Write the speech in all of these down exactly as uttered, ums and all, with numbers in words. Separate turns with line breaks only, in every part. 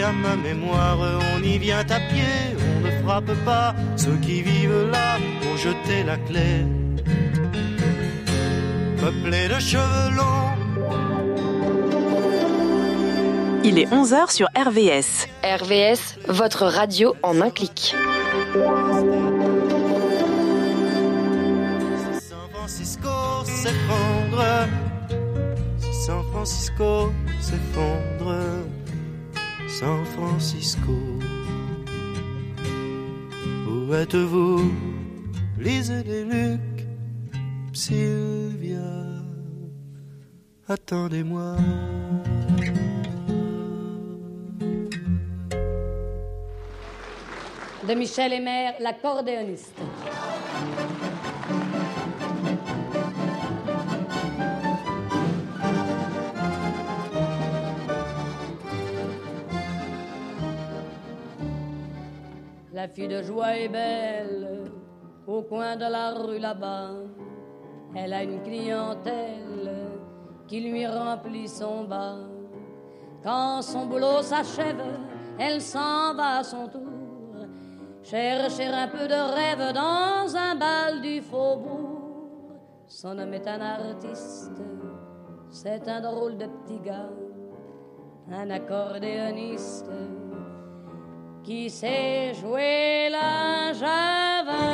à ma mémoire, on y vient à pied, on ne frappe pas. Ceux qui vivent là ont jeté la clé. Peuplé de cheveux longs.
Il est onze heures sur R V S.
R V S, votre radio en un clic.
Si San Francisco s'effondre, si San Francisco s'effondre, San Francisco, où êtes-vous? Lisez les Lucs, Sylvia, attendez-moi.
De Michel Hémer, l'accordéoniste. La fille de joie est belle, au coin de la rue là-bas. Elle a une clientèle qui lui remplit son bas. Quand son boulot s'achève, elle s'en va à son tour chercher un peu de rêve dans un bal du faubourg. Son homme est un artiste, c'est un drôle de petit gars, un accordéoniste qui sait jouer la java.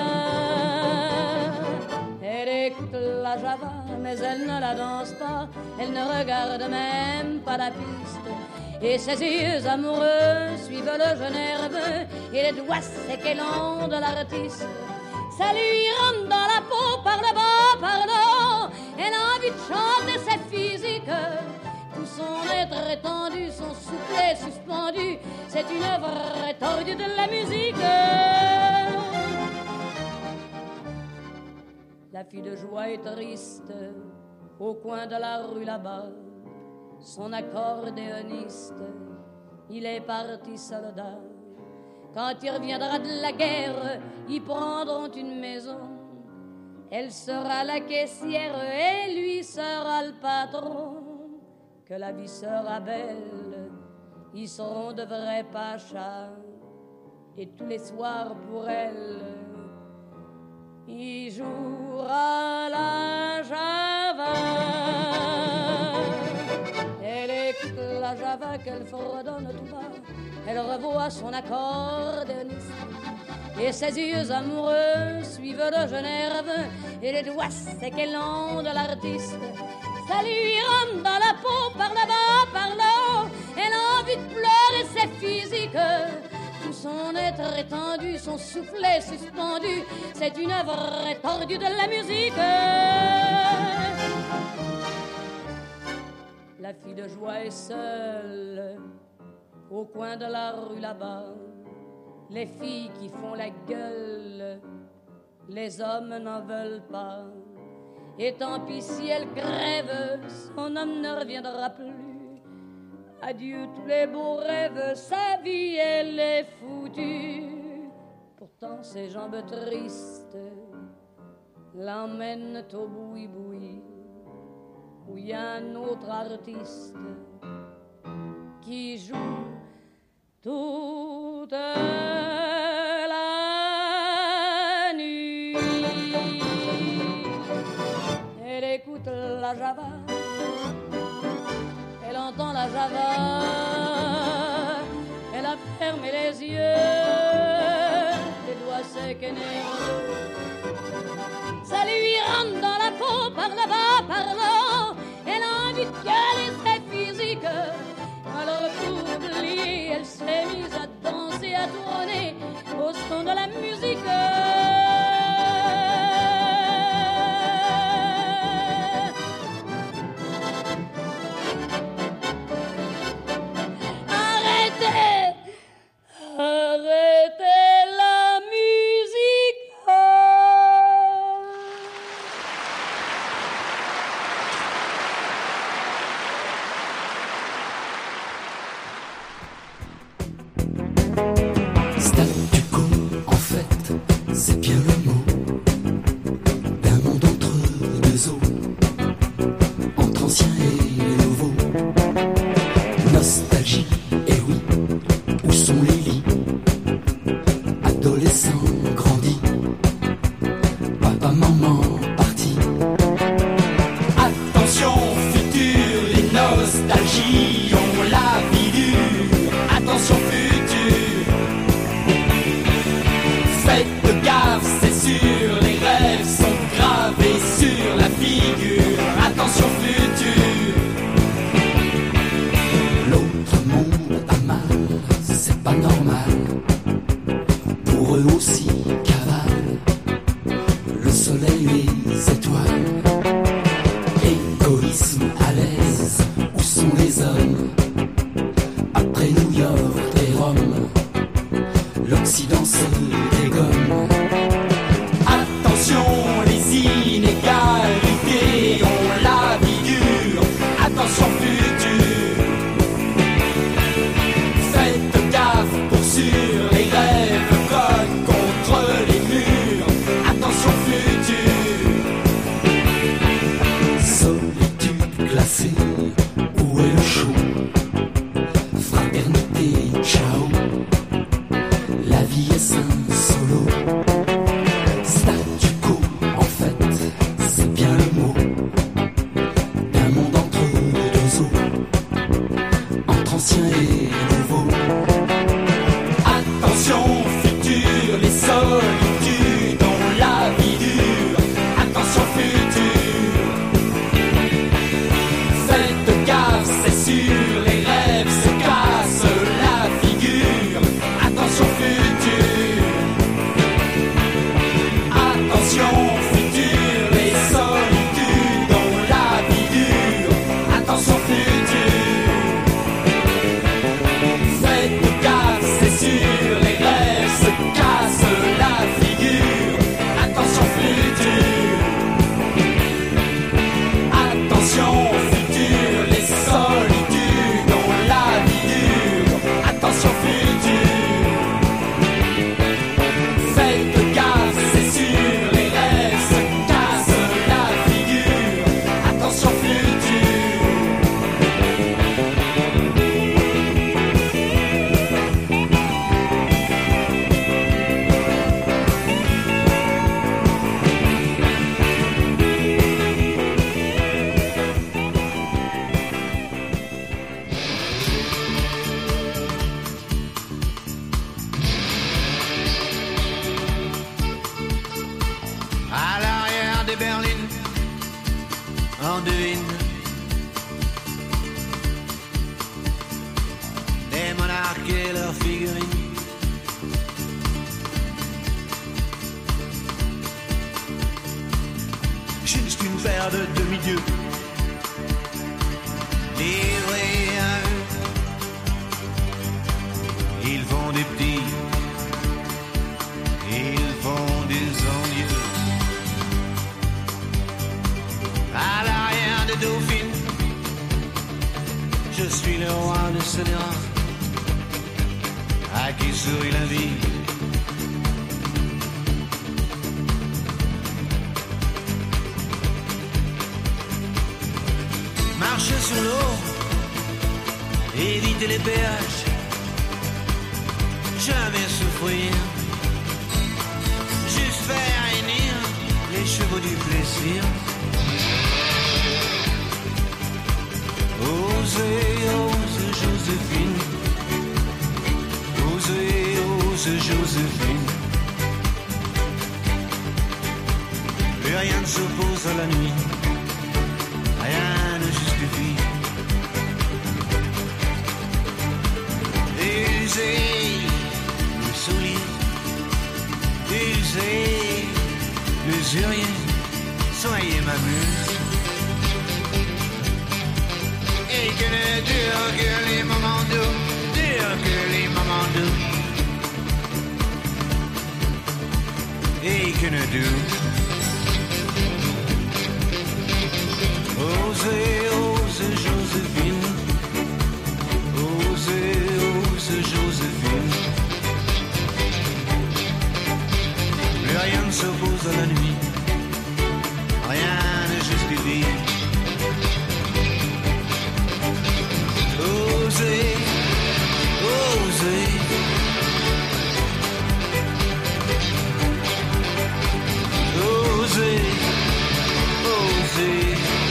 Elle écoute la java, mais elle ne la danse pas, elle ne regarde même pas la piste. Et ses yeux amoureux suivent le jeu nerveux et les doigts secs et longs de l'artiste. Ça lui rentre dans la peau par le bas, par le haut. Elle a envie de chanter, c'est physique. Tout son être étendu, son soufflet suspendu. C'est une œuvre tordue de la musique. La fille de joie est triste au coin de la rue là-bas. Son accordéoniste, il est parti soldat. Quand il reviendra de la guerre, ils prendront une maison. Elle sera la caissière et lui sera le patron. Que la vie sera belle, ils seront de vrais pachas. Et tous les soirs pour elle, il jouera la java. Elle écoute la java qu'elle fredonne tout bas. Elle revoit son accordéoniste et ses yeux amoureux suivent le jeu nerveux et les doigts secs et longs de l'artiste. Ça lui rentre dans la peau par le bas, par le haut. Elle a envie de pleurer, c'est physique. Tout son être étendu, son soufflet suspendu. C'est une œuvre tordue de la musique. La fille de joie est seule au coin de la rue là-bas. Les filles qui font la gueule, les hommes n'en veulent pas. Et tant pis si elle crève, son homme ne reviendra plus. Adieu tous les beaux rêves, sa vie elle est foutue. Pourtant ses jambes tristes l'emmènent au boui-boui, où il y a un autre artiste qui joue toute la nuit. Elle écoute la java, elle entend la java, elle a fermé les yeux, les doigts secs et nerveux. Ça lui rentre dans la peau par le bas, par le haut. Elle a envie de gueuler, c'est physique. Alors pour oublier, elle s'est mise à danser, à tourner au son de la musique. Arrêtez, arrêtez la musique.
Statu quo, en fait, nouveau. Attention futur, les solitudes ont la vie dure. Attention futur, faites gaffe, c'est sûr, les rêves se cassent la figure. Attention futur, attention futur, les solitudes ont la vie dure. Attention futur, faites gaffe, c'est sûr, les rêves se cassent la figure. Attention futur, attention futur, les solitudes ont la vie dure. Attention futur, faites gaffe, c'est sûr, les rêves se cassent la figure. Attention futur.
À l'arrière des berlines, on devine des monarques et leurs figurines. Juste une paire de demi-dieux livrés à eux. Ils font des petits, ils font des envieux. À l'arrière des dauphines, je suis le roi de Sénéra, à qui sourit la vie. Marcher sur l'eau, éviter les péages, jamais souffrir, juste faire hennir les chevaux du plaisir. Osez, ose Joséphine, osez, ose Joséphine. Plus rien ne s'oppose à la nuit, rien ne justifie. Usez le soulier, usez l'usurier, soyez ma muse. Et que ne durent que les moments doux, durent que les moments doux. Et que ne durent. Osez, ose Joséphine, osez, ose Joséphine. Plus rien ne s'oppose à la nuit, rien ne justifie. Osez, osez, osez, osez.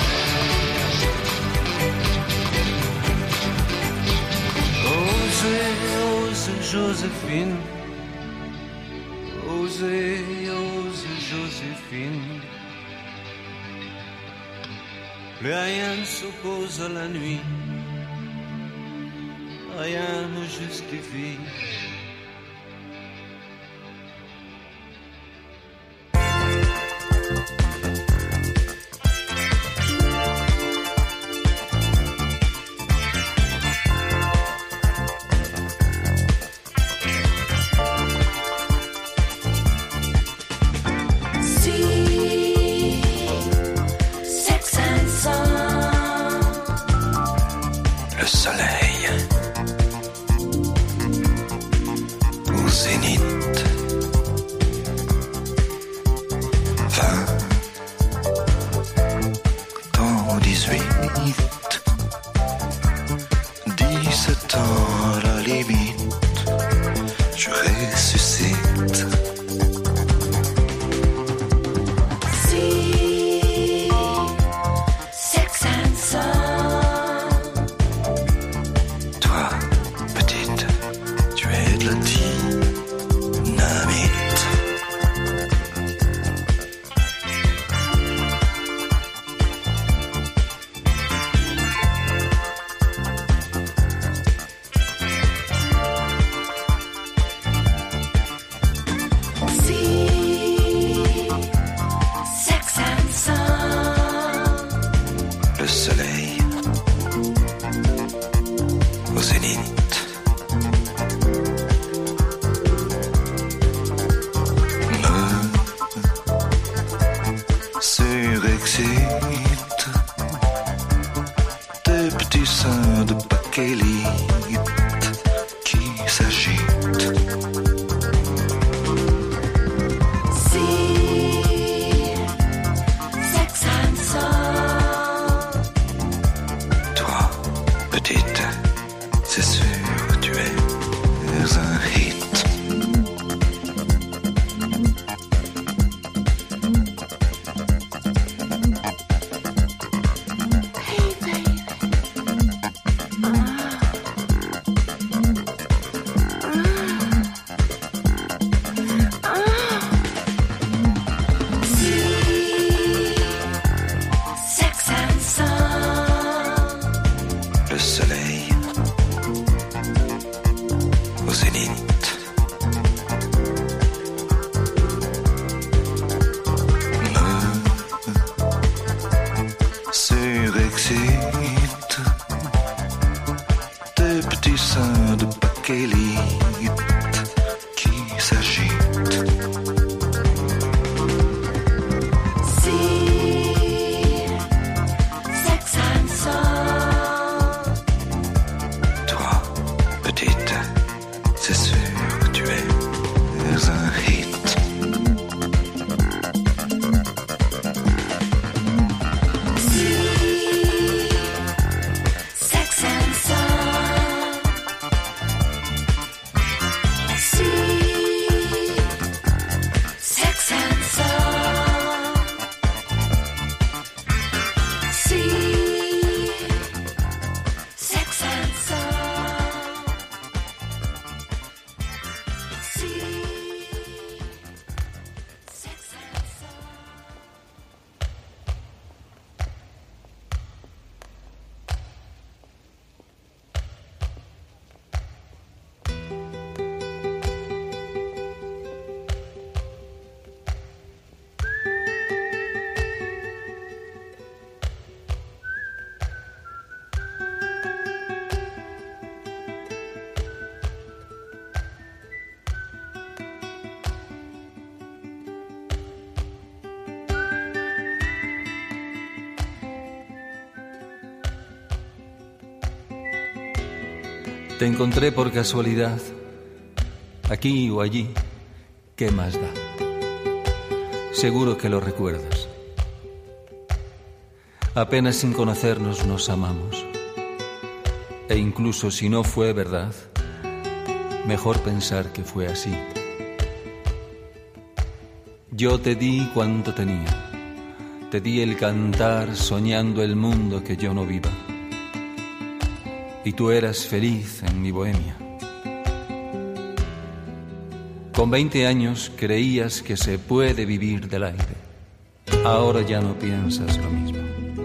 Osez, ose Joséphine, osez, ose Joséphine. Plus rien ne s'oppose à la nuit, rien ne justifie.
Le soleil au zénith, vingt ans, dix-huit, dix-sept ans à la limite, je ressuscite. au zénith. Me surexcite tes petits seins de bakélite qui s'agitent.
Te encontré por casualidad, aquí o allí, ¿qué más da? Seguro que lo recuerdas. Apenas sin conocernos nos amamos. E incluso si no fue verdad, mejor pensar que fue así. Yo te di cuanto tenía, te di el cantar soñando el mundo que yo no viva. Y tú eras feliz en mi bohemia. Con veinte años creías que se puede vivir del aire. Ahora ya no piensas lo mismo.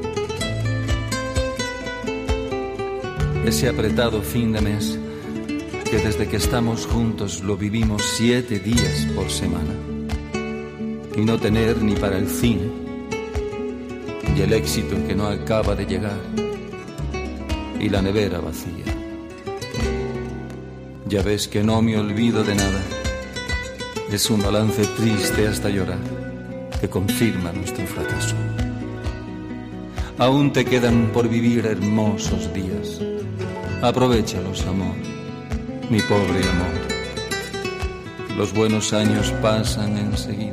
Ese apretado fin de mes, que desde que estamos juntos lo vivimos siete días por semana. Y no tener ni para el cine. Y el éxito que no acaba de llegar. Y la nevera vacía. Ya ves que no me olvido de nada. Es un balance triste hasta llorar, que confirma nuestro fracaso. Aún te quedan por vivir hermosos días. Aprovéchalos, amor, mi pobre amor. Los buenos años pasan enseguida.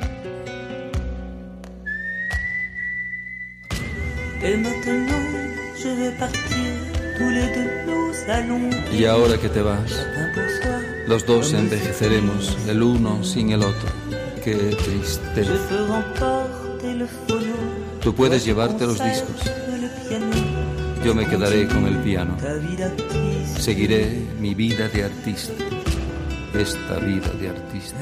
Et maintenant je vais partir, tous les deux nous allons.
Y ahora que te vas, los dos envejeceremos, el uno sin el otro. Qué tristeza. Tú puedes llevarte los discos. Yo me quedaré con el piano. Seguiré mi vida de artista. Esta vida de artista.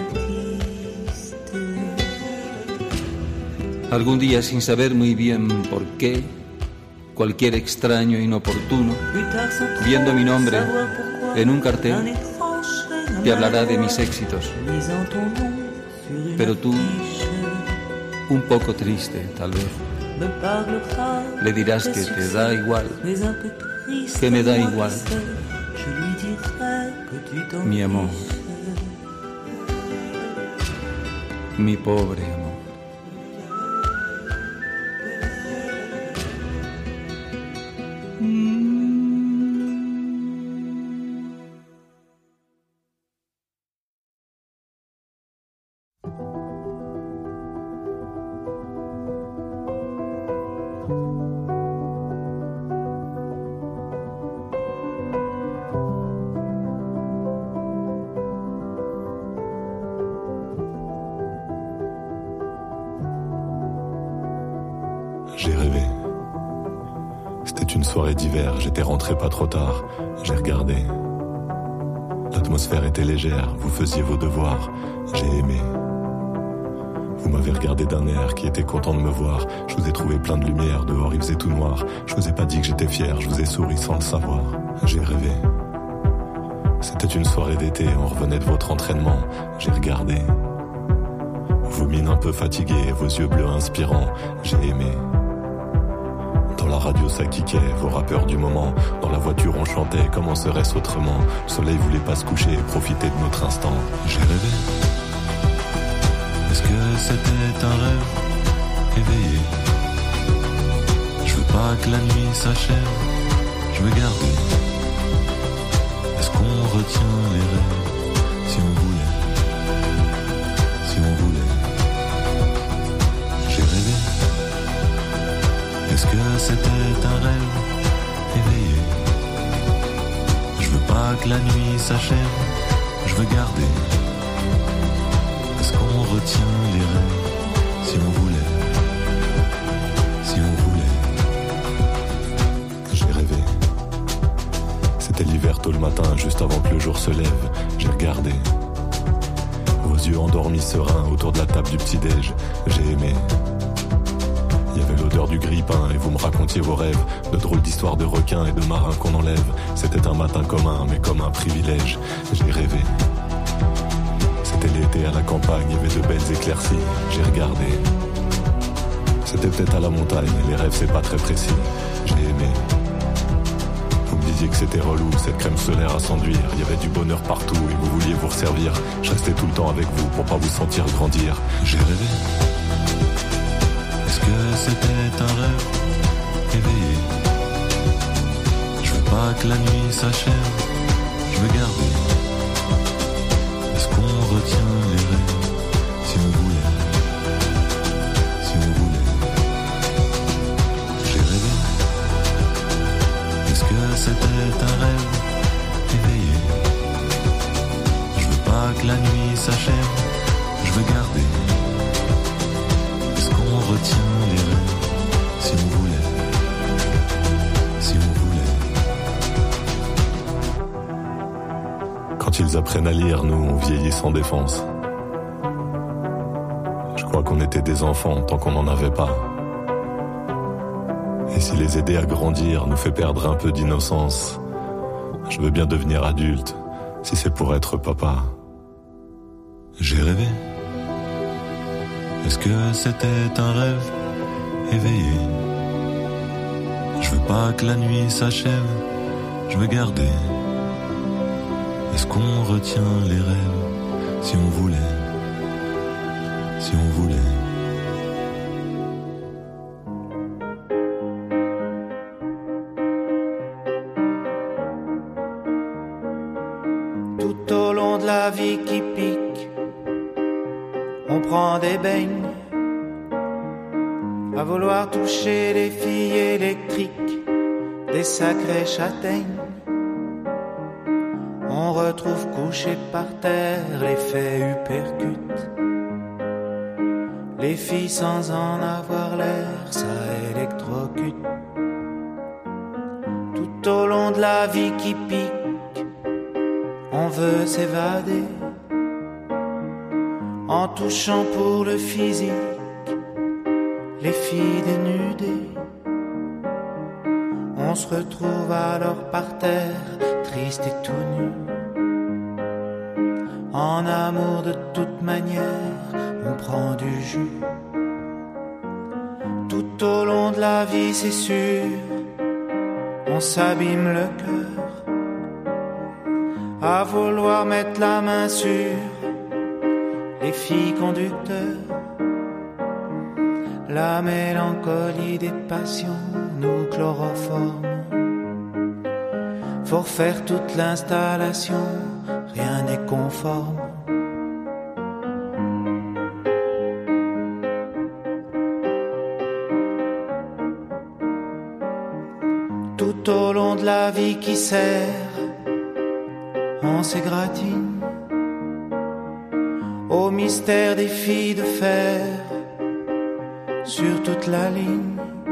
Algún día, sin saber muy bien por qué, cualquier extraño inoportuno, viendo mi nombre en un cartel, te hablará de mis éxitos. Pero tú, un poco triste tal vez, le dirás que te da igual, que me da igual, mi amor, mi pobre amor.
J'ai rêvé. C'était une soirée d'hiver, j'étais rentré pas trop tard. J'ai regardé. L'atmosphère était légère, vous faisiez vos devoirs. J'ai aimé. Vous m'avez regardé d'un air qui était content de me voir. Je vous ai trouvé plein de lumière, dehors il faisait tout noir. Je vous ai pas dit que j'étais fier, je vous ai souri sans le savoir. J'ai rêvé. C'était une soirée d'été, on revenait de votre entraînement. J'ai regardé. Vos mines un peu fatiguées, vos yeux bleus inspirants. J'ai aimé. Dans la radio ça kickait, vos rappeurs du moment. Dans la voiture on chantait, comment serait-ce autrement? Le soleil voulait pas se coucher, profiter de notre instant. J'ai rêvé. Est-ce que c'était un rêve éveillé? Je veux pas que la nuit s'achève, je veux garder. Est-ce qu'on retient les rêves si on voulait? Si on voulait. J'ai rêvé. Est-ce que c'était un rêve éveillé? Je veux pas que la nuit s'achève, je veux garder. Est-ce qu'on retient les rêves si on voulait? Si on voulait. J'ai rêvé. C'était l'hiver tôt le matin, juste avant que le jour se lève. J'ai regardé. Vos yeux endormis sereins autour de la table du petit-déj. J'ai aimé. Il y avait l'odeur du grille-pain et vous me racontiez vos rêves. De drôles d'histoires de requins et de marins qu'on enlève. C'était un matin commun, mais comme un privilège. J'ai rêvé. C'était l'été à la campagne, il y avait de belles éclaircies. J'ai regardé. C'était peut-être à la montagne, les rêves c'est pas très précis. J'ai aimé. Vous me disiez que c'était relou, cette crème solaire à s'enduire. Il y avait du bonheur partout et vous vouliez vous resservir. Je restais tout le temps avec vous pour pas vous sentir grandir. J'ai rêvé. Est-ce que c'était un rêve éveillé? Je veux pas que la nuit s'achève, je veux garder. Est-ce qu'on retient les rêves si on voulait? Si on voulait. J'ai rêvé. Est-ce que c'était un rêve éveillé? Je veux pas que la nuit s'achève, je veux garder. Est-ce qu'on retient les rêves si on voulait? Si on voulait. Quand ils apprennent à lire, nous on vieillit sans défense. Je crois qu'on était des enfants tant qu'on n'en avait pas. Et si les aider à grandir nous fait perdre un peu d'innocence, je veux bien devenir adulte, si c'est pour être papa. J'ai rêvé. Est-ce que c'était un rêve éveillé? Je veux pas que la nuit s'achève, je veux garder. Est-ce qu'on retient les rêves si on voulait? Si on voulait.
Tout au long de la vie qui pique, on prend des beignes, à vouloir toucher les filles électriques, des sacrées châtaignes. On retrouve couchés par terre les faits uppercuts. Les filles sans en avoir l'air, ça électrocute. Tout au long de la vie qui pique, on veut s'évader, en touchant pour le physique les filles dénudées. On se retrouve alors par terre, triste et tout nu. En amour de toute manière, on prend du jus. Tout au long de la vie, c'est sûr, on s'abîme le cœur, à vouloir mettre la main sur les filles conducteurs. La mélancolie des passions nous chloroforme. Faut refaire toute l'installation, rien n'est conforme. Tout au long de la vie qui sert, on s'égratine au mystère des filles de fer sur toute la ligne.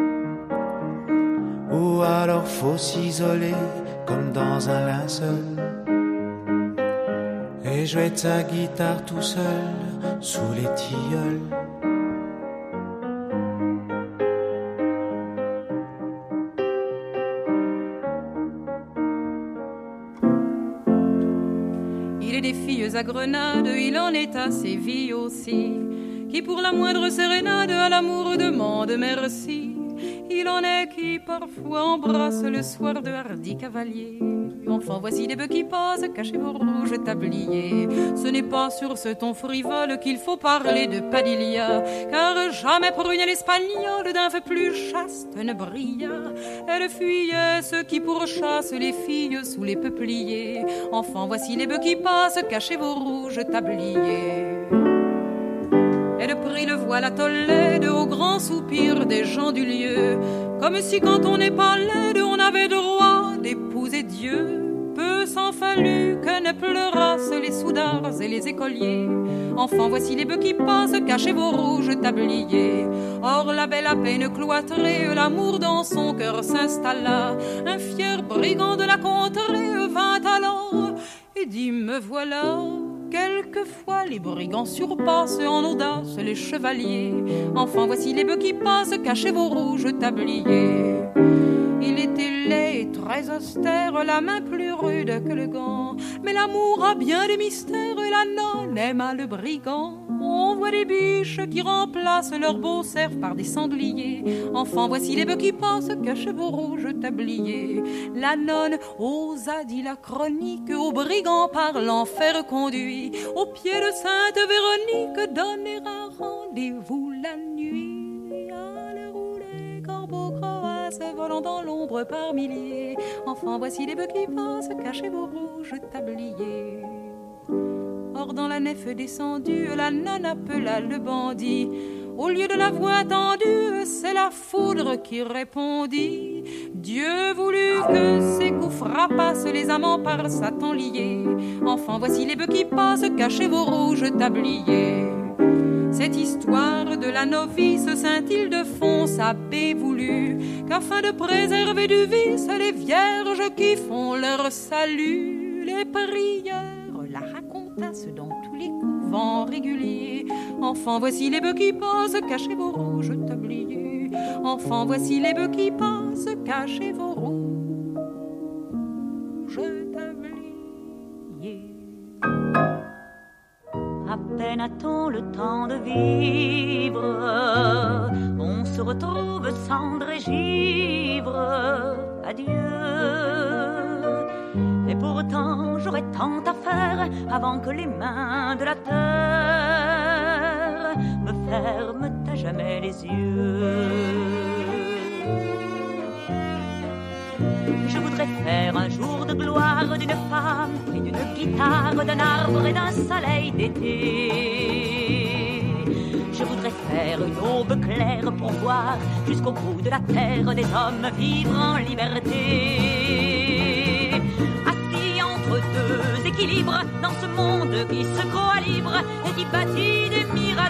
Ou alors faut s'isoler comme dans un linceul et jouer de sa guitare tout seul sous les tilleuls.
Il est des filles à Grenade, il en est à Séville aussi, qui pour la moindre sérénade à l'amour demande merci. Il en est qui parfois embrassent le soir de hardis cavaliers. Enfin voici des bœufs qui passent, cachez vos rouges tabliers. Ce n'est pas sur ce ton frivole qu'il faut parler de Padilla, car jamais prunelle espagnole d'un feu plus chaste ne brilla. Elle fuyait ceux qui pourchassent les filles sous les peupliers. Enfin voici les bœufs qui passent, cachez vos rouges tabliers. Elle prit le voile à Tolède au grand soupir des gens du lieu, comme si quand on n'est pas laide on avait droit d'épouser Dieu. Peu s'en fallut que ne pleurassent les soudards et les écoliers. Enfin voici les bœufs qui passent, cachez vos rouges tabliers. Or la belle à peine cloîtrée, l'amour dans son cœur s'installa. Un fier brigand de la contrée vint allant et dit me voilà. Quelquefois les brigands surpassent en audace les chevaliers. Enfin voici les bœufs qui passent, cachez vos rouges tabliers. Il était laid et très austère, la main plus rude que le gant. Mais l'amour a bien des mystères et la nonne aima le brigand. On voit des biches qui remplacent leurs beaux cerfs par des sangliers. Enfin voici les bœufs qui passent, cachez vos rouges tabliers. La nonne osa, dit la chronique, au brigand par l'enfer conduit. Au pied de Sainte Véronique, donner un rendez-vous la nuit. À l'heure où les corbeaux croassent, volant dans l'ombre par milliers. Enfin voici les bœufs qui passent, cachez vos rouges tabliers. Or dans la nef descendue, la nonne appela le bandit. Au lieu de la voix tendue, c'est la foudre qui répondit. Dieu voulut que ces coups frappassent les amants par Satan liés. Enfin voici les bœufs qui passent, cachez vos rouges tabliers. Cette histoire de la novice Saint-Ildefonse avait voulu qu'afin de préserver du vice les vierges qui font leur salut, les prières la racontassent dans tous les couvents réguliers. Enfin voici les bœufs qui passent, cachez vos rouges tabliers. Enfin voici les bœufs qui passent, cachez vos rouges tabliers.
À peine a-t-on le temps de vivre, on se retrouve cendre et givre. Adieu. Et pourtant j'aurais tant à faire avant que les mains de la terre me ferment à jamais les yeux. Je voudrais faire un jour de gloire d'une femme et d'une guitare, d'un arbre et d'un soleil d'été. Je voudrais faire une aube claire pour voir jusqu'au bout de la terre des hommes vivre en liberté. Assis entre deux équilibres dans ce monde qui se croit libre et qui bâtit des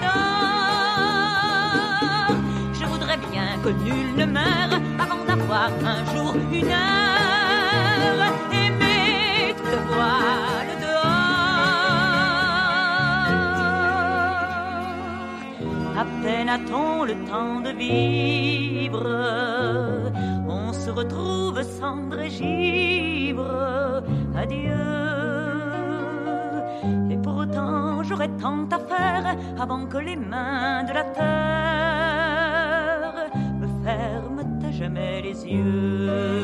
miradors. Je voudrais bien que nul ne meure avant d'avoir un jour une heure aimé tout le voile dehors. À peine a-t-on le temps de vivre, on se retrouve cendre et givre. Adieu. Et pourtant j'aurais tant à faire avant que les mains de la terre me ferment à jamais les yeux.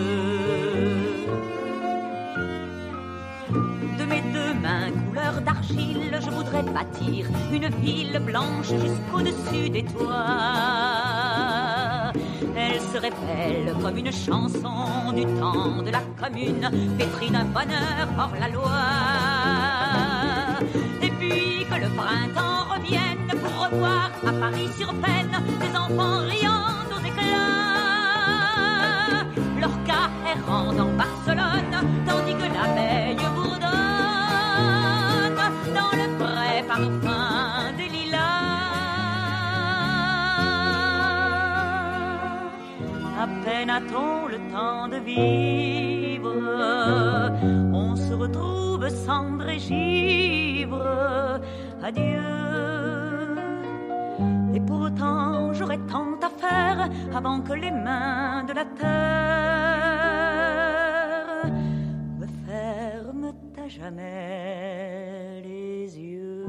De mes deux mains couleur d'argile, je voudrais bâtir une ville blanche jusqu'au-dessus des toits. Elle serait belle comme une chanson du temps de la commune, pétrie d'un bonheur hors la loi. Et puis que le printemps revienne pour revoir à Paris sur peine des enfants riant aux éclats, leur cas errant dans Barcelone, tandis que l'abeille bourdonne dans le vrai parfum des lilas. À peine a-t-on le temps de vivre, on se retrouve cendre et givre. Adieu. Et pourtant j'aurais tant à faire avant que les mains de la terre me ferment à jamais jamais les yeux.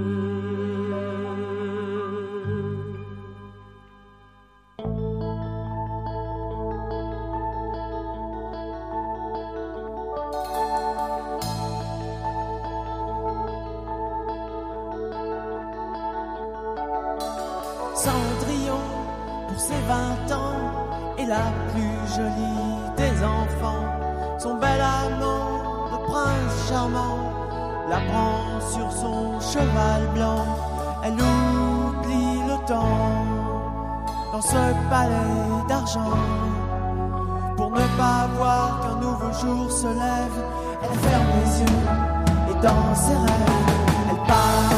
Cendrillon, pour ses vingt ans, est la plus jolie des enfants. Son bel amant, le prince charmant, la prend sur son cheval blanc. Elle oublie le temps dans ce palais d'argent. Pour ne pas voir qu'un nouveau jour se lève, elle ferme les yeux et dans ses rêves, elle part.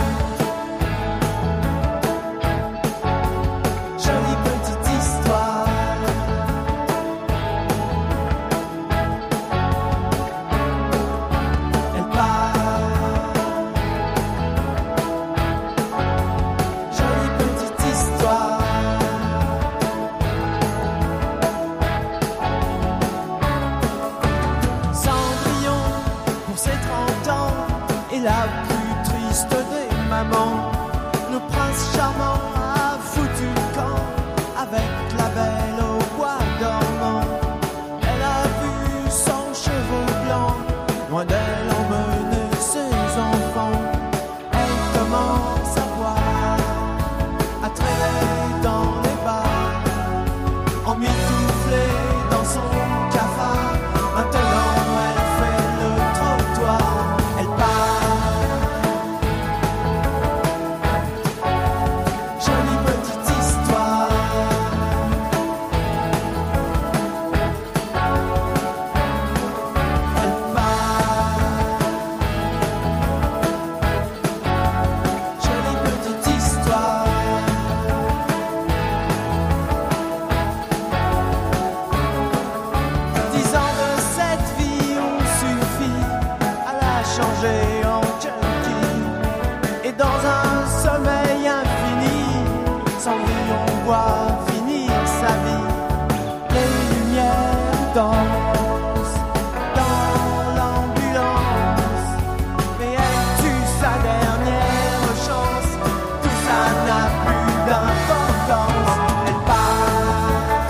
La plus triste des mamans, le prince charmant a foutu le camp avec la belle au bois dormant. Elle a vu son cheveu blanc, loin d'elle emmener ses enfants. Elle commence à boire, à traîner dans les bars, emmitouflée dans son cafard. Maintenant elle fait le trottoir, elle part. Danse dans l'ambulance, mais elle tue sa dernière chance. Tout ça n'a plus d'importance. Elle part.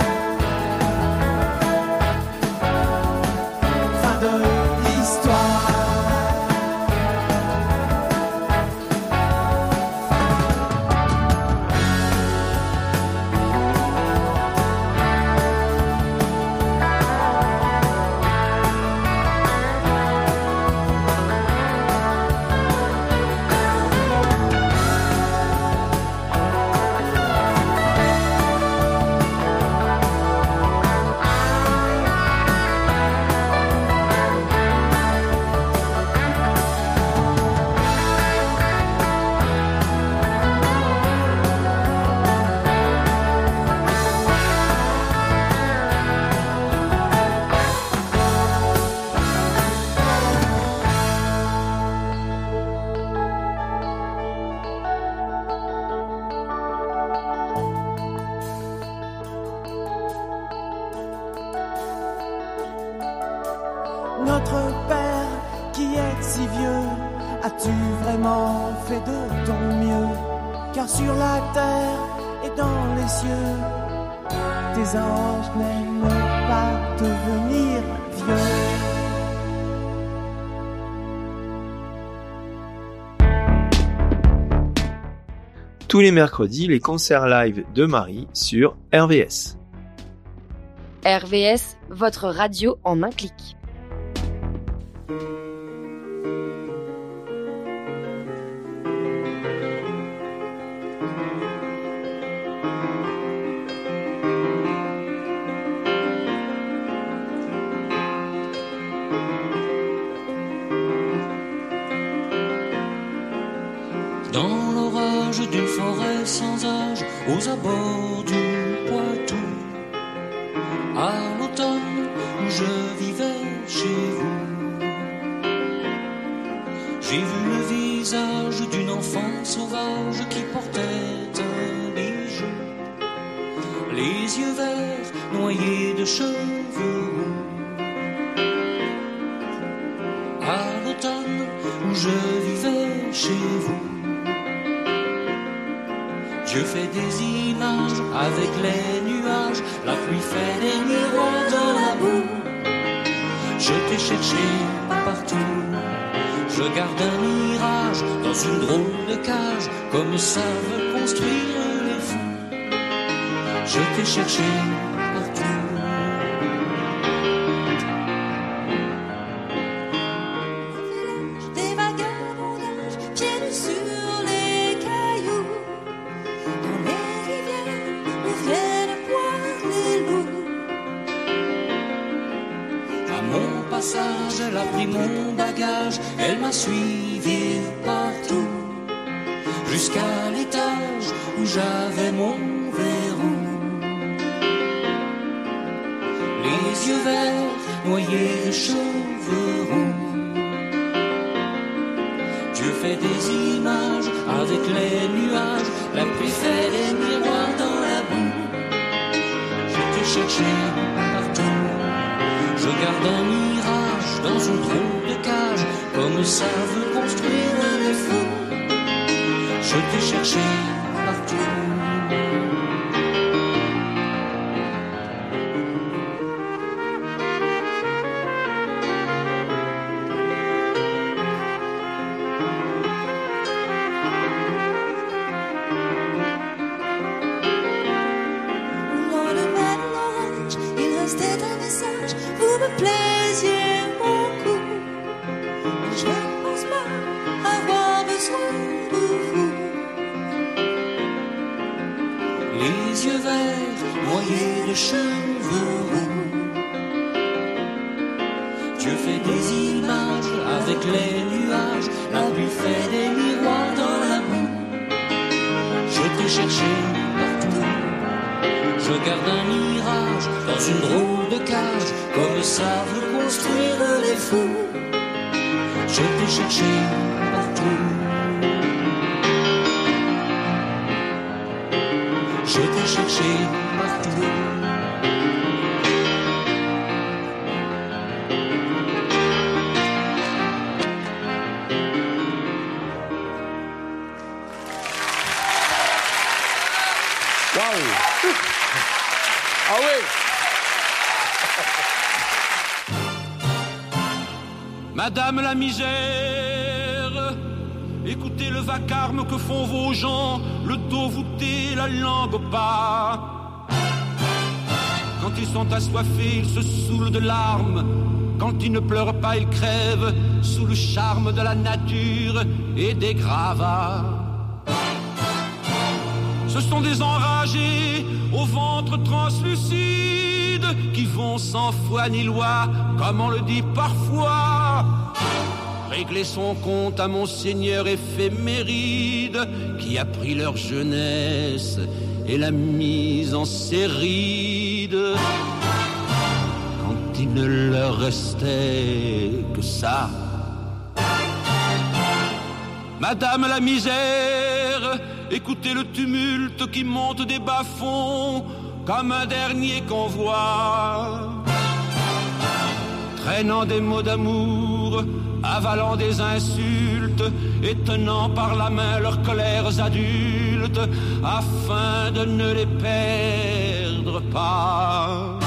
Fin de l'histoire. Notre Père qui est si vieux, as-tu vraiment fait de ton mieux? Car sur la terre et dans les cieux, tes anges n'aiment pas devenir vieux.
Tous les mercredis, les concerts live de Marie sur R V S.
R V S, votre radio en un clic.
Dans l'orage d'une forêt sans âge, aux abords du Poitou, à l'automne où je vivais chez vous, j'ai vu le visage d'une enfant sauvage qui portait un bijou, les yeux verts noyés de cheveux roux. À l'automne je vivais chez vous. Dieu fait des images avec les nuages, la pluie fait des miroirs dans la boue. Je t'ai cherché partout, je garde un mirage dans une drôle de cage, comme savent construire les fous. Je t'ai cherché partout.
Des vagabondages, pieds nus sur les cailloux, dans les rivières où viennent boire les loups.
À mon passage, elle a pris mon bagage, elle m'a suivi partout, jusqu'à l'étage où j'avais mon verrou. Les yeux verts, noyés de cheveux roux. Dieu fait des images avec les nuages, la pluie fait des miroirs dans la boue. Je t'ai cherché partout, je garde un mirage dans une drôle de cage, comme savent construire les fous. Je t'ai cherché partout.
Vous me plaisiez beaucoup, mais je ne pense pas avoir besoin de vous.
Les yeux verts, noyés de cheveux roux. Dieu fait des images avec les nuages, la pluie fait des miroirs dans la boue. Je t'ai cherché partout, je garde un mirage dans une drôle de cage, comme savent construire les fous. Je t'ai cherché partout, je t'ai cherché partout.
Waouh! Ah oui!
Madame la misère, écoutez le vacarme que font vos gens, le dos voûté, la langue au pas. Quand ils sont assoiffés, ils se saoulent de larmes. Quand ils ne pleurent pas, ils crèvent sous le charme de la nature et des gravats. Ce sont des enragés au ventre translucide qui vont sans foi ni loi, comme on le dit parfois, régler son compte à monseigneur éphéméride qui a pris leur jeunesse et l'a mise en séride. Quand il ne leur restait que ça. Madame la misère, écoutez le tumulte qui monte des bas-fonds comme un dernier convoi, traînant des mots d'amour, avalant des insultes et tenant par la main leurs colères adultes afin de ne les perdre pas.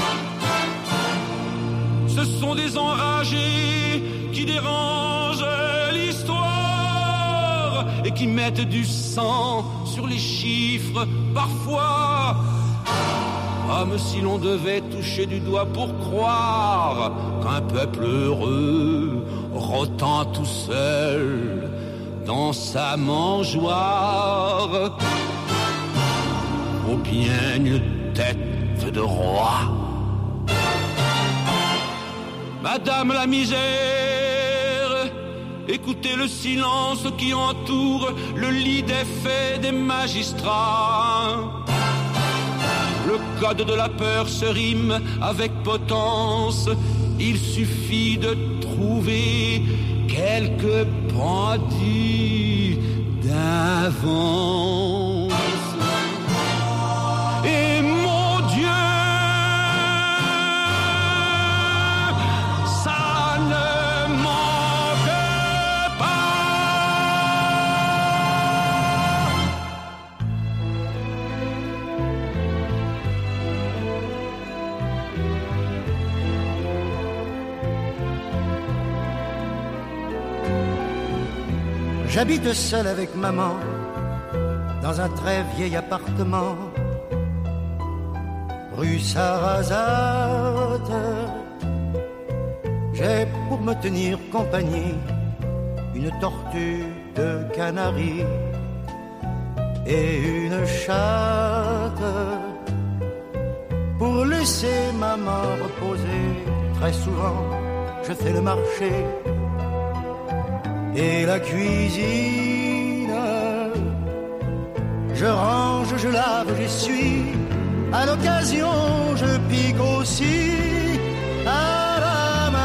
Ce sont des enragés qui dérangent l'histoire et qui mettent du sang sur les chiffres parfois, comme si l'on devait toucher du doigt pour croire qu'un peuple heureux rotant tout seul dans sa mangeoire vaut bien une tête de roi. Madame la misère, écoutez le silence qui entoure le lit des faits des magistrats. Le code de la peur se rime avec potence. Il suffit de trouver quelques pendus d'avance. Et mon Dieu, ça ne manque pas.
J'habite seul avec maman dans un très vieil appartement, rue Sarrazate. J'ai pour me tenir compagnie une tortue de Canaries et une chatte. Pour laisser maman reposer, très souvent je fais le marché et la cuisine. Je range, je lave, j'essuie. À l'occasion, je pique aussi à la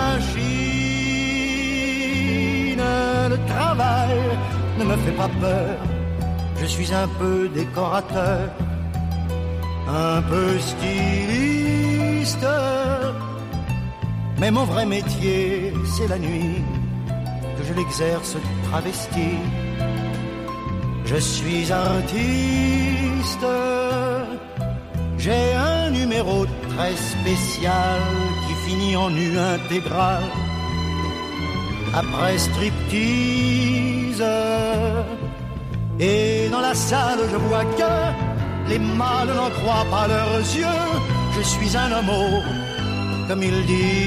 machine. Le travail ne me fait pas peur. Je suis un peu décorateur, un peu styliste. Mais mon vrai métier, c'est la nuit, que je l'exerce travesti. Je suis artiste. J'ai un numéro très spécial qui finit en nu intégral. Après striptease. Et dans la salle je vois que les mâles n'en croient pas leurs yeux. Je suis un homo, comme ils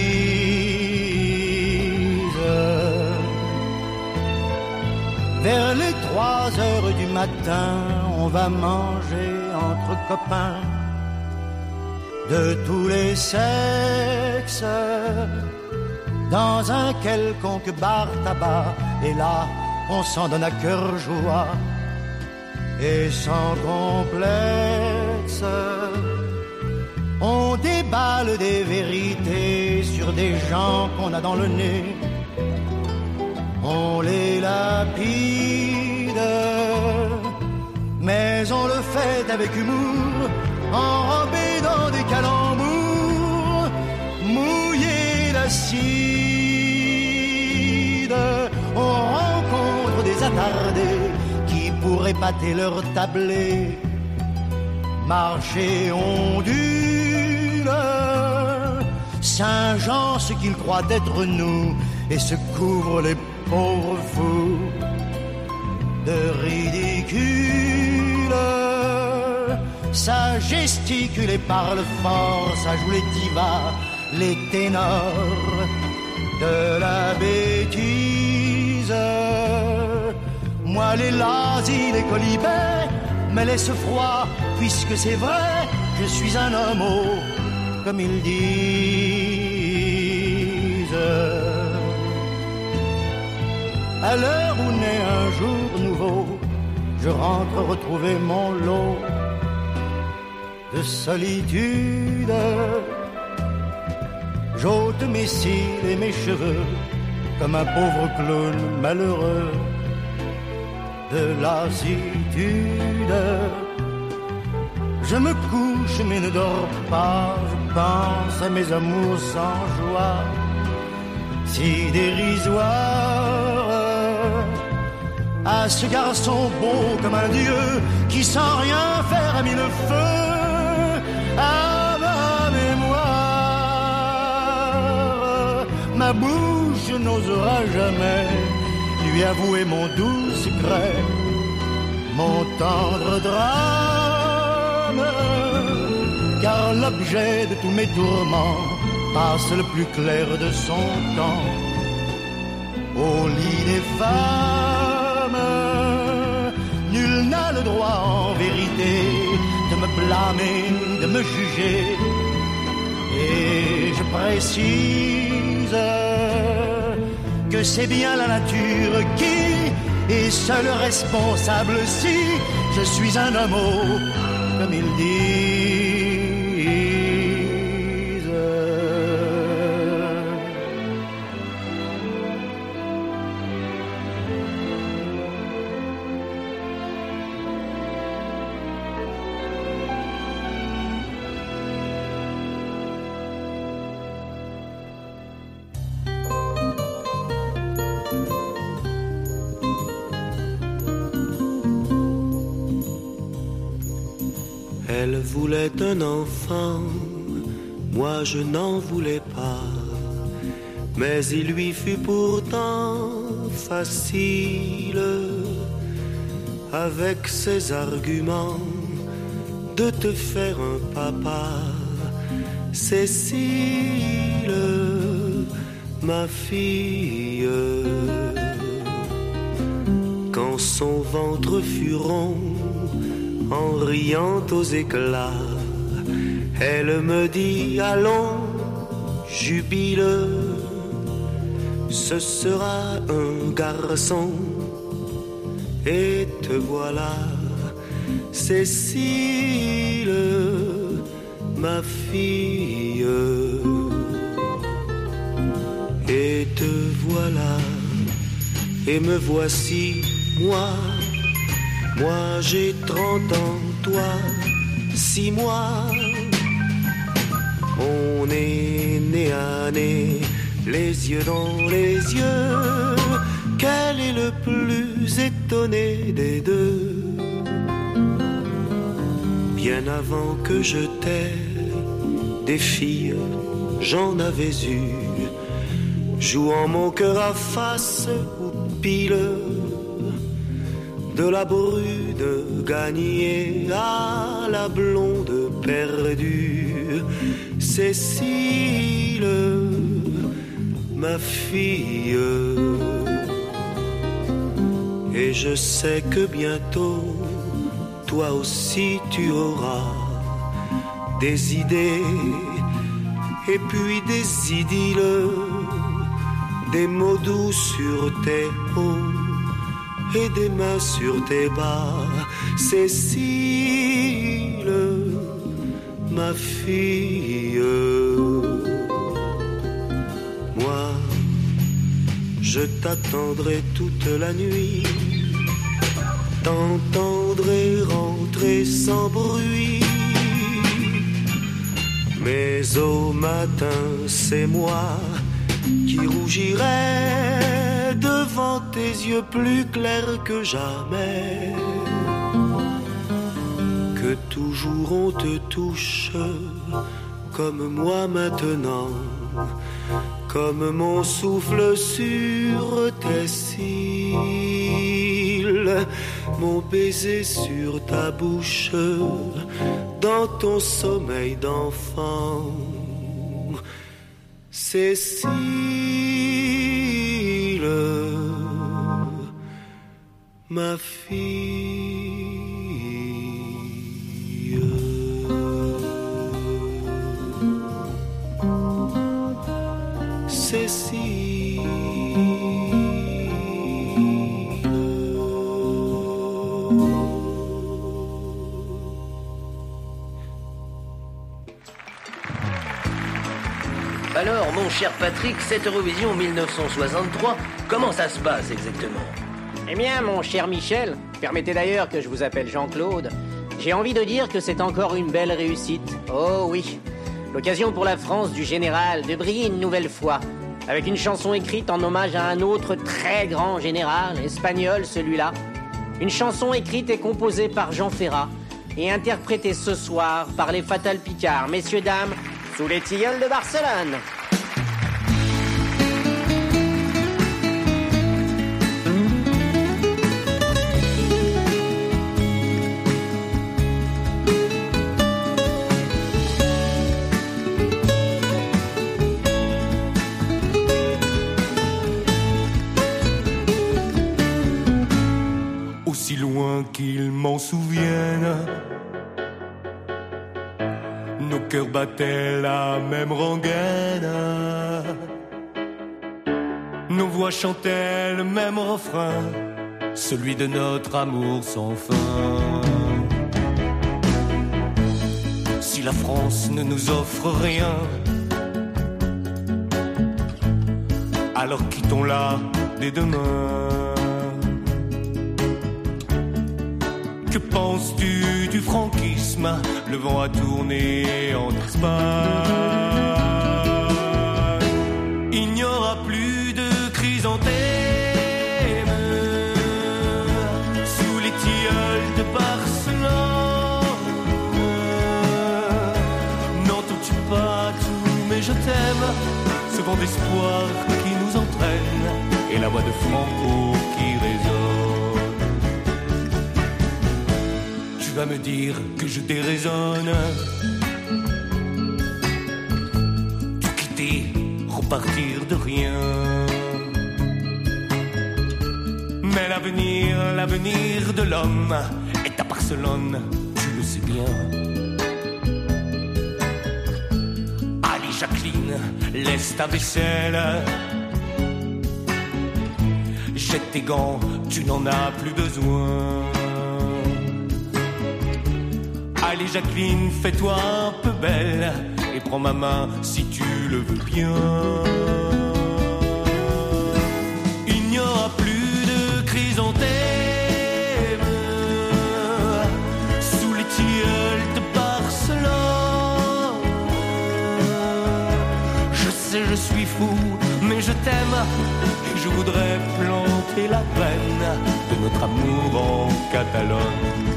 disent. Vers les trois heures du matin, on va manger entre copains de tous les sexes dans un quelconque bar tabac. Et là, on s'en donne à cœur joie et sans complexe. On déballe des vérités sur des gens qu'on a dans le nez. On les lapide, mais on le fait avec humour, enrobé dans des calembours, mouillé d'acide. On rencontre des attardés qui pourraient pâter leur tablé, marcher ondule, Saint-Jean ce qu'ils croient être nous, et se couvrent les pauvres fous de ridicule. Ça gesticule et parle fort, ça joue les divas, les ténors de la bêtise. Moi les lazis, les colibets me laissent froid, puisque c'est vrai, je suis un homo, comme ils disent. À l'heure où naît un jour nouveau, je rentre retrouver mon lot de solitude. J'ôte mes cils et mes cheveux comme un pauvre clown malheureux de lassitude. Je me couche mais ne dors pas, je pense à mes amours sans joie, si dérisoires, à ce garçon beau comme un dieu qui sans rien faire a mis le feu à ma mémoire. Ma bouche n'osera jamais lui avouer mon doux secret, mon tendre drame, car l'objet de tous mes tourments passe le plus clair de son temps au lit des femmes. Nul n'a le droit en vérité de me blâmer, de me juger, et je précise que c'est bien la nature qui est seule responsable si je suis un homo, comme ils disent.
Elle voulait un enfant, moi je n'en voulais pas, mais il lui fut pourtant facile avec ses arguments de te faire un papa. Cécile, ma fille, quand son ventre fut rond, en riant aux éclats, elle me dit allons, jubile, ce sera un garçon. Et te voilà, Cécile, ma fille. Et te voilà, et me voici, moi. Moi j'ai trente ans, toi, six mois. On est né à nez, les yeux dans les yeux. Quel est le plus étonné des deux? Bien avant que je t'aie, des filles, j'en avais eu, jouant mon cœur à face ou pile, de la brune gagnée à la blonde perdue. Cécile, ma fille. Et je sais que bientôt, toi aussi tu auras des idées, et puis des idylles, des mots doux sur tes hauts et des mains sur tes bas. Cécile, ma fille. Moi, je t'attendrai toute la nuit, t'entendrai rentrer sans bruit. Mais au matin, c'est moi qui rougirai devant tes yeux plus clairs que jamais. Que toujours on te touche comme moi maintenant, comme mon souffle sur tes cils, mon baiser sur ta bouche, dans ton sommeil d'enfant. Cécile, ma fille. Cécile.
Alors, mon cher Patrick, cette Eurovision mille neuf cent soixante-trois, comment ça se passe exactement?
Eh bien, mon cher Michel, permettez d'ailleurs que je vous appelle Jean-Claude, j'ai envie de dire que c'est encore une belle réussite. Oh oui, l'occasion pour la France du général de briller une nouvelle fois, avec une chanson écrite en hommage à un autre très grand général, espagnol celui-là. Une chanson écrite et composée par Jean Ferrat, et interprétée ce soir par les Fatal Picards. Messieurs, dames, sous les tilleuls de Barcelone.
Aussi loin qu'ils m'en souviennent, nos cœurs battaient la même rengaine, nos voix chantaient le même refrain, celui de notre amour sans fin. Si la France ne nous offre rien, alors quittons-la dès demain. Que penses-tu du franquisme? Le vent a tourné en Espagne. Il n'y aura plus de chrysanthèmes sous les tilleuls de Barcelone. N'entends-tu pas tout, mais je t'aime, ce vent d'espoir qui nous entraîne et la voix de Franco qui résonne. Tu vas me dire que je déraisonne. Tout quitter, repartir de rien. Mais l'avenir, l'avenir de l'homme est à Barcelone, tu le sais bien. Allez Jacqueline, laisse ta vaisselle. Jette tes gants, tu n'en as plus besoin. Allez Jacqueline, fais-toi un peu belle et prends ma main si tu le veux bien. Il n'y aura plus de chrysanthèmes sous les tilleuls de Barcelone. Je sais, je suis fou, mais je t'aime et je voudrais planter la graine de notre amour en Catalogne.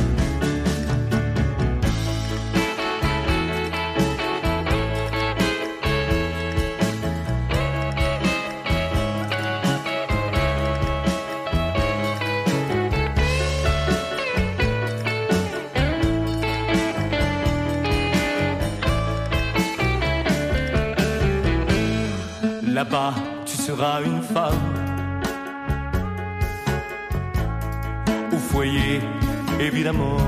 Là-bas, tu seras une femme. Au foyer, évidemment.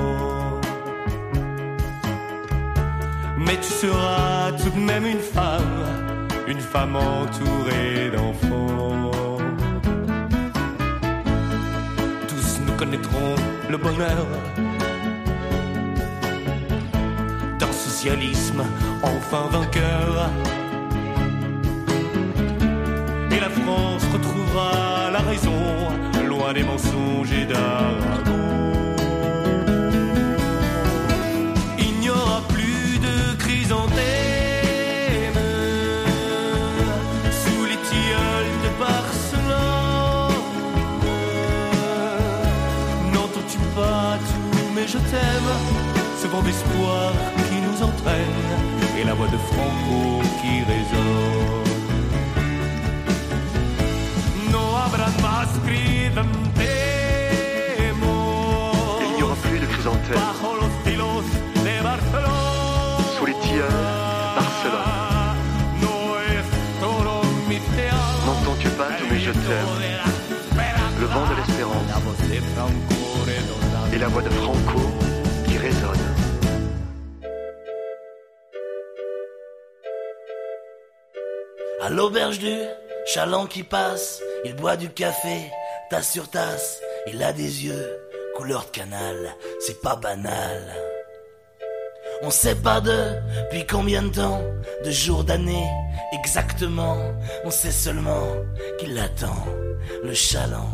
Mais tu seras tout de même une femme, une femme entourée d'enfants. Tous nous connaîtrons le bonheur d'un socialisme enfin vainqueur. Et la France retrouvera la raison, loin des mensonges et d'Aragon. Il n'y aura plus de chrysanthèmes sous les tilleuls de Barcelone. N'entends-tu pas tout, mais je t'aime, ce vent d'espoir qui nous entraîne, et la voix de Franco qui résonne.
Il n'y aura plus de chrysanthèmes sous les tilleuls de Barcelone. N'entends-tu pas tout, mais je t'aime, le vent de l'espérance et la voix de Franco qui résonne.
À l'auberge du chaland qui passe, il boit du café, tasse sur tasse. Il a des yeux, couleur de canal, c'est pas banal. On sait pas depuis combien de temps, de jours, d'années, exactement. On sait seulement qu'il attend le chaland.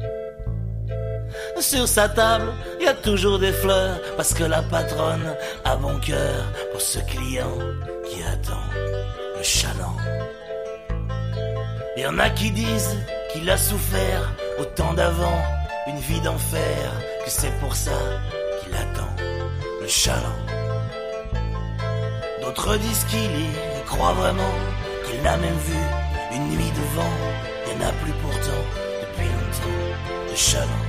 Sur sa table, y a toujours des fleurs, parce que la patronne a bon cœur pour ce client qui attend le chaland. Y en a qui disent qu'il a souffert autant d'avant, une vie d'enfer, que c'est pour ça qu'il attend le chaland. D'autres disent qu'il y croit vraiment, qu'il n'a même vu une nuit de vent. Y en a plus pourtant depuis longtemps de chaland.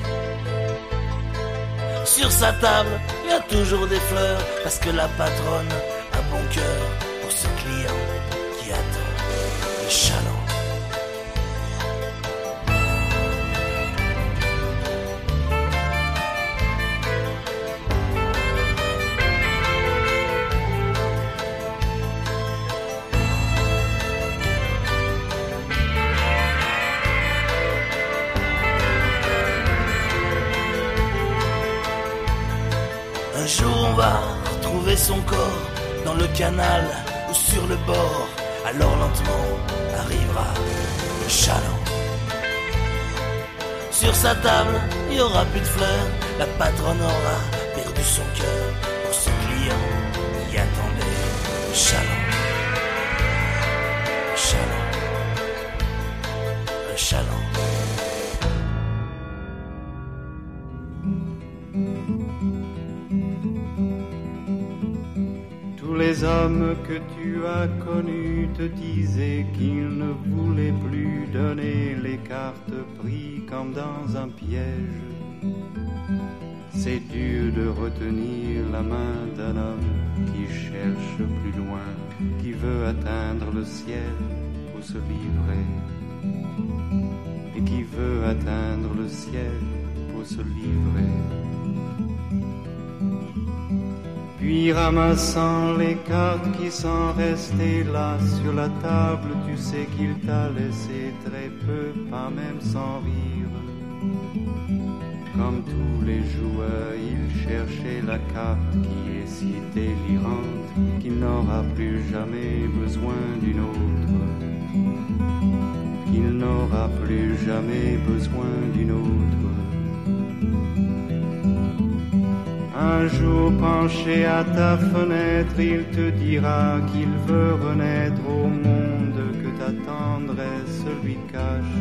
Sur sa table, y a toujours des fleurs, parce que la patronne a bon cœur pour ce client qui attend le chaland. Un jour on va retrouver son corps dans le canal ou sur le bord. Alors lentement arrivera le chaland. Sur sa table, il n'y aura plus de fleurs. La patronne aura perdu son cœur pour ce client qui attendait le chaland. Le chaland. Le chaland.
Tous les
les hommes que tu as connus te disaient qu'ils ne voulaient plus donner les cartes pris comme dans un piège. C'est dur de retenir la main d'un homme qui cherche plus loin, qui veut atteindre le ciel pour se livrer, et qui veut atteindre le ciel pour se livrer. Puis ramassant les cartes qui sont restées là sur la table, tu sais qu'il t'a laissé très peu, pas même sans rire. Comme tous les joueurs, il cherchait la carte qui est si délirante qu'il n'aura plus jamais besoin d'une autre. Qu'il n'aura plus jamais besoin d'une autre. Un jour penché à ta fenêtre, il te dira qu'il veut renaître au monde, que ta tendresse lui cache.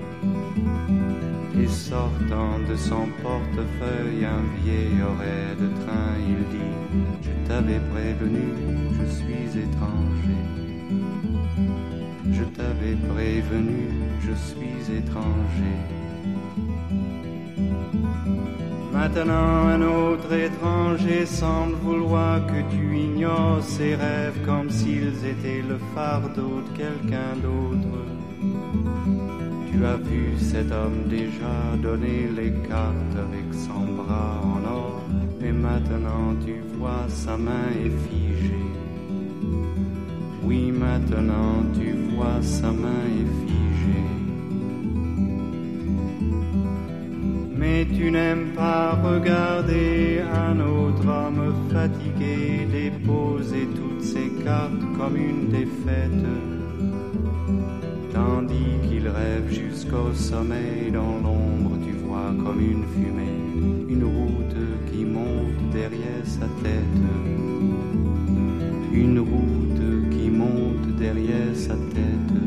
Et sortant de son portefeuille un vieil horaire de train, il dit: je t'avais prévenu, je suis étranger. Je t'avais prévenu, je suis étranger. Maintenant un autre étranger semble vouloir que tu ignores ses rêves comme s'ils étaient le fardeau de quelqu'un d'autre. Tu as vu cet homme déjà donner les cartes avec son bras en or, mais maintenant tu vois sa main est figée. Oui, maintenant tu vois sa main est figée. Mais tu n'aimes pas regarder un autre homme fatigué déposer toutes ses cartes comme une défaite, tandis qu'il rêve jusqu'au sommeil. Dans l'ombre tu vois comme une fumée une route qui monte derrière sa tête, une route qui monte derrière sa tête.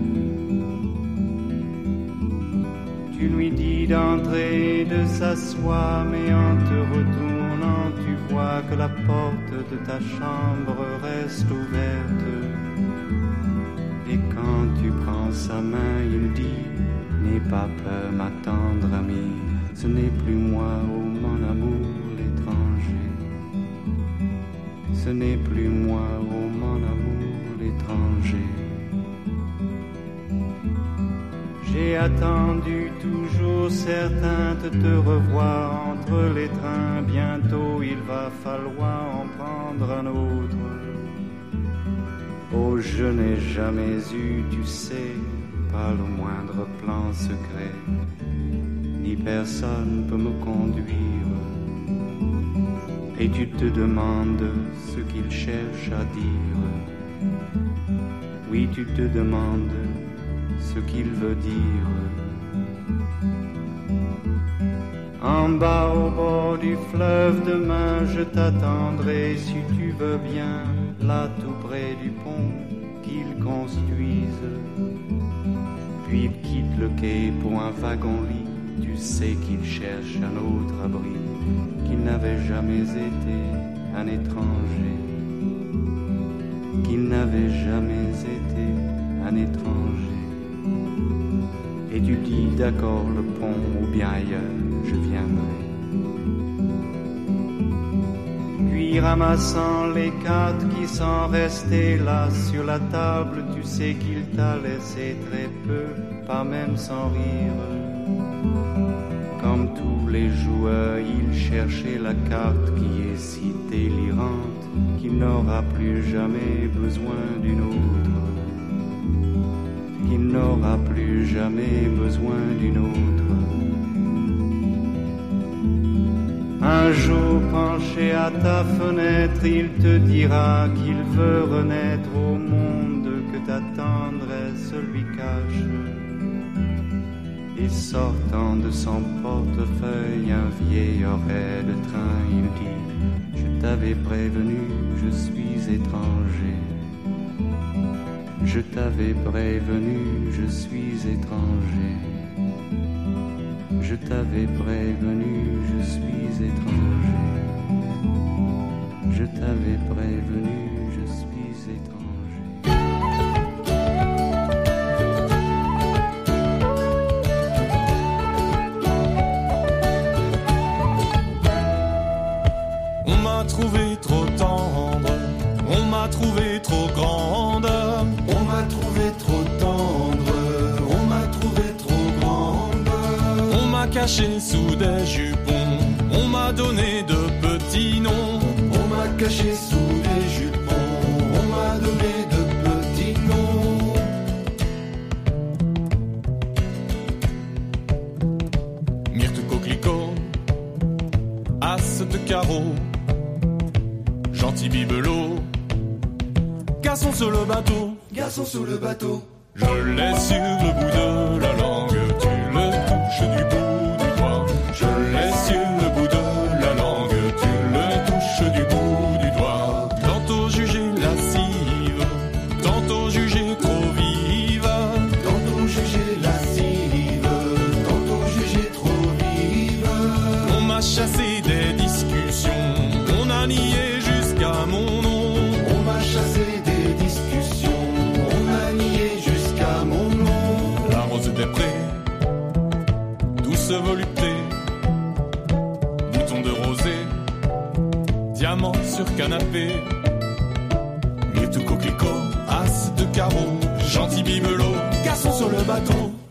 Tu lui dis d'entrer, de s'asseoir, mais en te retournant, tu vois que la porte de ta chambre reste ouverte. Et quand tu prends sa main, il dit: n'aie pas peur, ma tendre amie, ce n'est plus moi, oh mon amour, l'étranger. Ce n'est plus moi, oh mon amour, l'étranger. J'ai attendu toujours certain de te revoir entre les trains. Bientôt il va falloir en prendre un autre. Oh, je n'ai jamais eu, tu sais, pas le moindre plan secret, ni personne peut me conduire. Et tu te demandes ce qu'il cherche à dire. Oui, tu te demandes ce qu'il veut dire. En bas au bord du fleuve demain je t'attendrai si tu veux bien, là tout près du pont qu'ils construisent. Puis quitte le quai pour un wagon-lit, tu sais qu'il cherche un autre abri, qu'il n'avait jamais été un étranger, qu'il n'avait jamais été un étranger. Et tu dis d'accord le pont ou bien ailleurs, je viendrai. Puis ramassant les cartes qui sont restées là sur la table, tu sais qu'il t'a laissé très peu, pas même sans rire. Comme tous les joueurs, il cherchait la carte qui est si délirante qu'il n'aura plus jamais besoin d'une autre. Il n'aura plus jamais besoin d'une autre. Un jour penché à ta fenêtre, il te dira qu'il veut renaître au monde, que ta tendresse lui cache. Et sortant de son portefeuille un vieil horaire de train, il dit: je t'avais prévenu, je suis étranger. Je t'avais prévenu, je suis étranger. Je t'avais prévenu, je suis étranger. Je t'avais prévenu, je suis étrangers.
On m'a trouvé trop tendre, on m'a trouvé trop grande,
on m'a trouvé trop tendre, on m'a trouvé trop grande.
On m'a caché sous des jupons, on m'a donné de petits noms.
On m'a caché sous des jupons, on m'a donné de petits noms.
Myrte coquelicot, as de carreau, gentil bibelot, garçon sur le bateau,
garçon sur le bateau.
Je l'ai sur le bout de la langue, tu le touches du bout du doigt. Je l'ai sur le bout de la langue, tu le touches du bout du doigt. Tantôt jugé lascive, tantôt jugé trop vive,
tantôt jugé lascive, tantôt jugé trop vive.
On m'a chassé des discussions, on a nié jusqu'à mon nom.
On m'a chassé des discussions, on a nié jusqu'à mon nom.
La rose des prés, douce volupté, bouton de rosée, diamant sur canapé, myrte coquelicot, as de carreau, gentil bibelot, garçon sur le bateau.